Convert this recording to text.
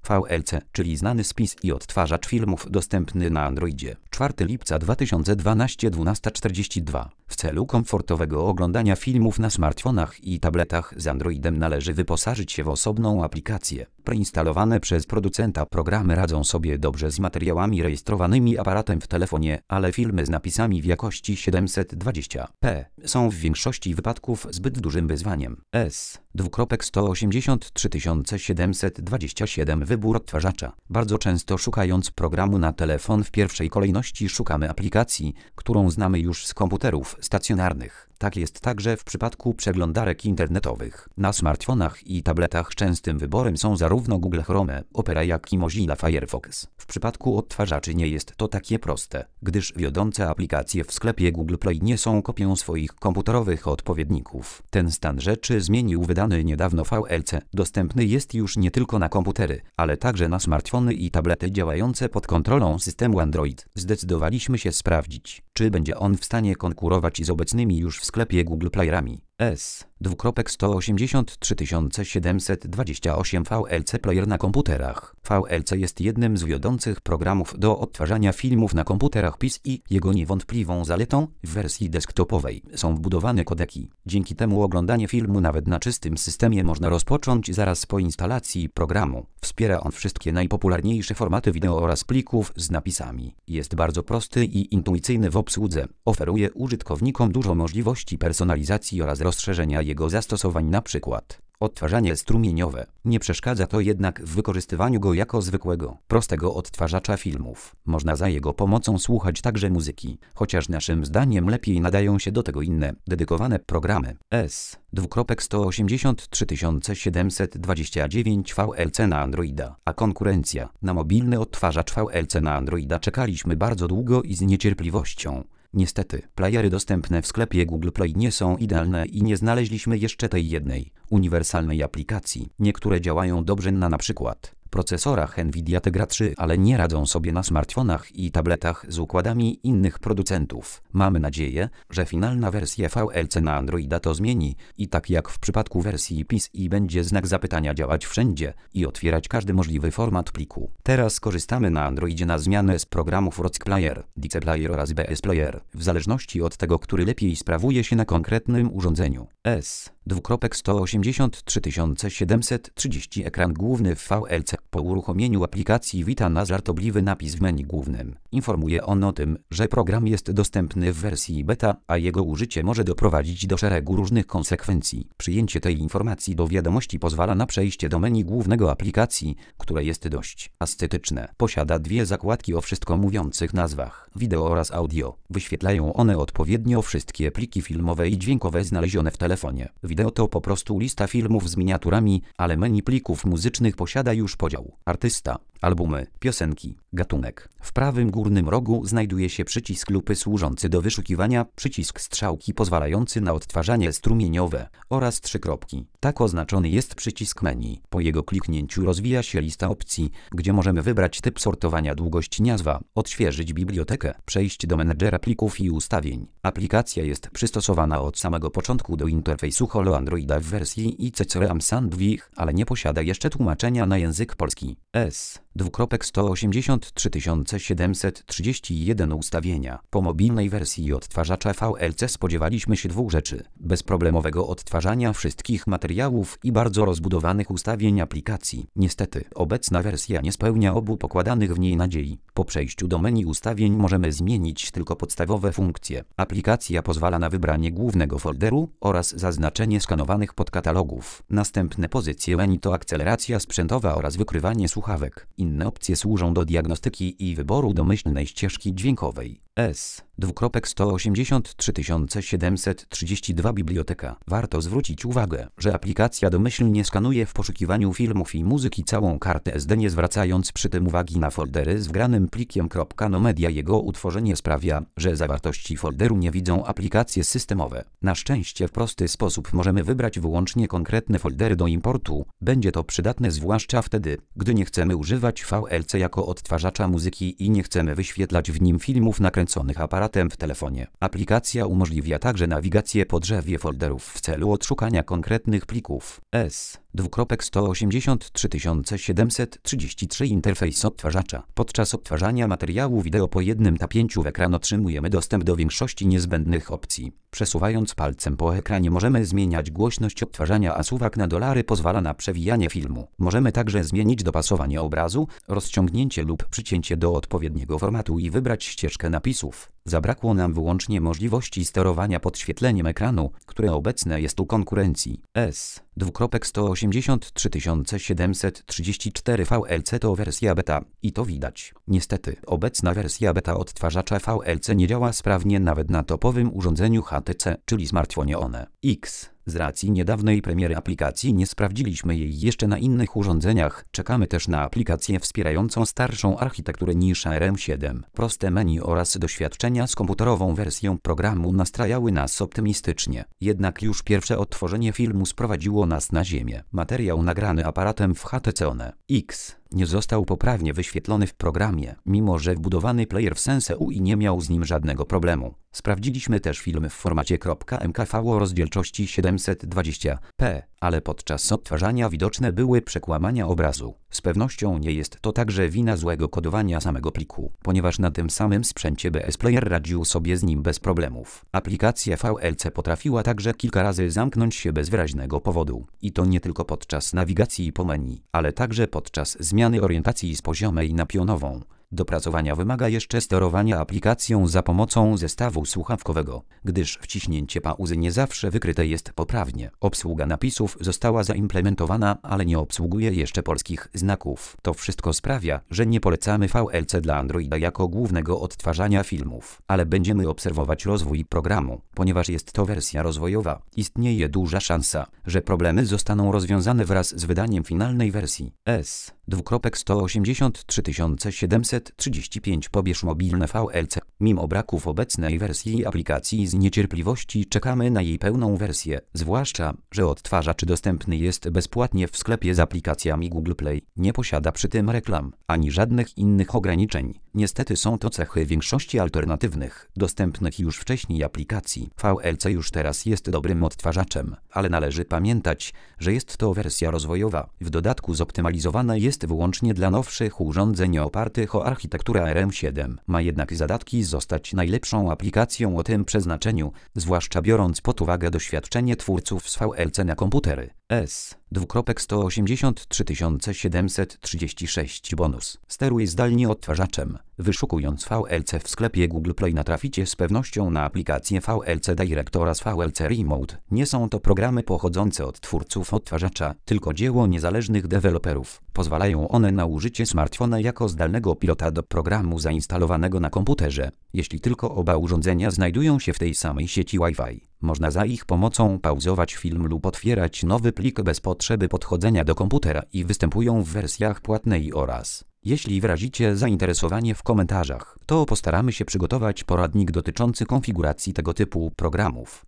VLC, czyli znany spis i odtwarzacz filmów dostępny na Androidzie. 4 lipca 2012 12:42. W celu komfortowego oglądania filmów na smartfonach i tabletach z Androidem należy wyposażyć się w osobną aplikację. Preinstalowane przez producenta programy radzą sobie dobrze z materiałami rejestrowanymi aparatem w telefonie, ale filmy z napisami w jakości 720p są w większości wypadków zbyt dużym wyzwaniem. S:183 Wybór odtwarzacza. Bardzo często szukając programu na telefon w pierwszej kolejności szukamy aplikacji, którą znamy już z komputerów stacjonarnych. Tak jest także w przypadku przeglądarek internetowych. Na smartfonach i tabletach częstym wyborem są zarówno Google Chrome, Opera, jak i Mozilla Firefox. W przypadku odtwarzaczy nie jest to takie proste, gdyż wiodące aplikacje w sklepie Google Play nie są kopią swoich komputerowych odpowiedników. Ten stan rzeczy zmienił wydany niedawno VLC. Dostępny jest już nie tylko na komputery, ale także na smartfony i tablety działające pod kontrolą systemu Android. Zdecydowaliśmy się sprawdzić, czy będzie on w stanie konkurować z obecnymi już w sklepie Google Playerami. S:183 VLC Player na komputerach. VLC jest jednym z wiodących programów do odtwarzania filmów na komputerach PC i jego niewątpliwą zaletą w wersji desktopowej są wbudowane kodeki. Dzięki temu oglądanie filmu nawet na czystym systemie można rozpocząć zaraz po instalacji programu. Wspiera on wszystkie najpopularniejsze formaty wideo oraz plików z napisami. Jest bardzo prosty i intuicyjny w obsłudze. Oferuje użytkownikom dużo możliwości personalizacji oraz rozszerzenia jego zastosowań, np. odtwarzanie strumieniowe. Nie przeszkadza to jednak w wykorzystywaniu go jako zwykłego, prostego odtwarzacza filmów. Można za jego pomocą słuchać także muzyki, chociaż naszym zdaniem lepiej nadają się do tego inne, dedykowane programy. S:183 VLC na Androida, a konkurencja na mobilny odtwarzacz VLC na Androida czekaliśmy bardzo długo i z niecierpliwością. Niestety, playery dostępne w sklepie Google Play nie są idealne i nie znaleźliśmy jeszcze tej jednej, uniwersalnej aplikacji. Niektóre działają dobrze na np. procesorach Nvidia Tegra 3, ale nie radzą sobie na smartfonach i tabletach z układami innych producentów. Mamy nadzieję, że finalna wersja VLC na Androida to zmieni i tak jak w przypadku wersji PC będzie znak zapytania działać wszędzie i otwierać każdy możliwy format pliku. Teraz korzystamy na Androidzie na zmianę z programów Rock Player, DC Player oraz BS Player, w zależności od tego, który lepiej sprawuje się na konkretnym urządzeniu. S:183 ekran główny w VLC. Po uruchomieniu aplikacji wita nas żartobliwy napis w menu głównym. Informuje on o tym, że program jest dostępny w wersji beta, a jego użycie może doprowadzić do szeregu różnych konsekwencji. Przyjęcie tej informacji do wiadomości pozwala na przejście do menu głównego aplikacji, które jest dość ascetyczne. Posiada dwie zakładki o wszystko mówiących nazwach wideo oraz audio. Wyświetlają one odpowiednio wszystkie pliki filmowe i dźwiękowe znalezione w telefonie. Wideo to po prostu lista filmów z miniaturami, ale menu plików muzycznych posiada już podział. Artysta, albumy, piosenki, gatunek. W prawym górnym rogu znajduje się przycisk lupy służący do wyszukiwania, przycisk strzałki pozwalający na odtwarzanie strumieniowe oraz 3 kropki. Tak oznaczony jest przycisk menu. Po jego kliknięciu rozwija się lista opcji, gdzie możemy wybrać typ sortowania, długość, nazwa, odświeżyć bibliotekę, przejść do menedżera plików i ustawień. Aplikacja jest przystosowana od samego początku do interfejsu Holo Androida w wersji ICC Sandwich, ale nie posiada jeszcze tłumaczenia na język polski. S:183 ustawienia. Po mobilnej wersji odtwarzacza VLC spodziewaliśmy się dwóch rzeczy: bezproblemowego odtwarzania wszystkich materiałów i bardzo rozbudowanych ustawień aplikacji. Niestety, obecna wersja nie spełnia obu pokładanych w niej nadziei. Po przejściu do menu ustawień możemy zmienić tylko podstawowe funkcje. Aplikacja pozwala na wybranie głównego folderu oraz zaznaczenie skanowanych podkatalogów. Następne pozycje menu to akceleracja sprzętowa oraz wykrywanie słuchawek. Inne opcje służą do diagnostyki i wyboru domyślnej ścieżki dźwiękowej. S:183 biblioteka. Warto zwrócić uwagę, że aplikacja domyślnie skanuje w poszukiwaniu filmów i muzyki całą kartę SD, nie zwracając przy tym uwagi na foldery z wgranym plikiem. No Media. Jego utworzenie sprawia, że zawartości folderu nie widzą aplikacje systemowe. Na szczęście w prosty sposób możemy wybrać wyłącznie konkretne foldery do importu. Będzie to przydatne zwłaszcza wtedy, gdy nie chcemy używać VLC jako odtwarzacza muzyki i nie chcemy wyświetlać w nim filmów nakręconych aparatem w telefonie. Aplikacja umożliwia także nawigację po drzewie folderów w celu odszukania konkretnych plików. S. S:183733 interfejs odtwarzacza. Podczas odtwarzania materiału wideo po jednym tapięciu w ekran otrzymujemy dostęp do większości niezbędnych opcji. Przesuwając palcem po ekranie możemy zmieniać głośność odtwarzania, a suwak na dolary pozwala na przewijanie filmu. Możemy także zmienić dopasowanie obrazu, rozciągnięcie lub przycięcie do odpowiedniego formatu i wybrać ścieżkę napisów. Zabrakło nam wyłącznie możliwości sterowania podświetleniem ekranu, które obecne jest u konkurencji. S:183734 VLC to wersja beta i to widać. Niestety, obecna wersja beta odtwarzacza VLC nie działa sprawnie nawet na topowym urządzeniu HTC, czyli smartfonie One X. Z racji niedawnej premiery aplikacji nie sprawdziliśmy jej jeszcze na innych urządzeniach. Czekamy też na aplikację wspierającą starszą architekturę niż ARM7. Proste menu oraz doświadczenia z komputerową wersją programu nastrajały nas optymistycznie. Jednak już pierwsze odtworzenie filmu sprowadziło nas na ziemię. Materiał nagrany aparatem w HTC One X nie został poprawnie wyświetlony w programie, mimo że wbudowany player w Sense UI nie miał z nim żadnego problemu. Sprawdziliśmy też film w formacie .mkv o rozdzielczości 720p, ale podczas odtwarzania widoczne były przekłamania obrazu. Z pewnością nie jest to także wina złego kodowania samego pliku, ponieważ na tym samym sprzęcie BS Player radził sobie z nim bez problemów. Aplikacja VLC potrafiła także kilka razy zamknąć się bez wyraźnego powodu. I to nie tylko podczas nawigacji po menu, ale także podczas zmiany orientacji z poziomej na pionową. Dopracowania wymaga jeszcze sterowania aplikacją za pomocą zestawu słuchawkowego, gdyż wciśnięcie pauzy nie zawsze wykryte jest poprawnie. Obsługa napisów została zaimplementowana, ale nie obsługuje jeszcze polskich znaków. To wszystko sprawia, że nie polecamy VLC dla Androida jako głównego odtwarzania filmów, ale będziemy obserwować rozwój programu, ponieważ jest to wersja rozwojowa. Istnieje duża szansa, że problemy zostaną rozwiązane wraz z wydaniem finalnej wersji. S:183735 pobierz mobilne VLC. Mimo braków obecnej wersji aplikacji z niecierpliwości czekamy na jej pełną wersję, zwłaszcza, że odtwarzacz dostępny jest bezpłatnie w sklepie z aplikacjami Google Play. Nie posiada przy tym reklam, ani żadnych innych ograniczeń. Niestety są to cechy większości alternatywnych, dostępnych już wcześniej aplikacji. VLC już teraz jest dobrym odtwarzaczem, ale należy pamiętać, że jest to wersja rozwojowa. W dodatku zoptymalizowane jest wyłącznie dla nowszych urządzeń opartych o architekturę ARM7. Ma jednak zadatki zostać najlepszą aplikacją o tym przeznaczeniu, zwłaszcza biorąc pod uwagę doświadczenie twórców z VLC na komputery. S:183736 bonus. Steruj zdalnie odtwarzaczem. Wyszukując VLC w sklepie Google Play natraficie z pewnością na aplikację VLC Direct oraz VLC Remote. Nie są to programy pochodzące od twórców odtwarzacza, tylko dzieło niezależnych deweloperów. Pozwalają one na użycie smartfona jako zdalnego pilota do programu zainstalowanego na komputerze, jeśli tylko oba urządzenia znajdują się w tej samej sieci Wi-Fi. Można za ich pomocą pauzować film lub otwierać nowy plik bez potrzeby podchodzenia do komputera i występują w wersjach płatnej oraz. Jeśli wyrazicie zainteresowanie w komentarzach, to postaramy się przygotować poradnik dotyczący konfiguracji tego typu programów.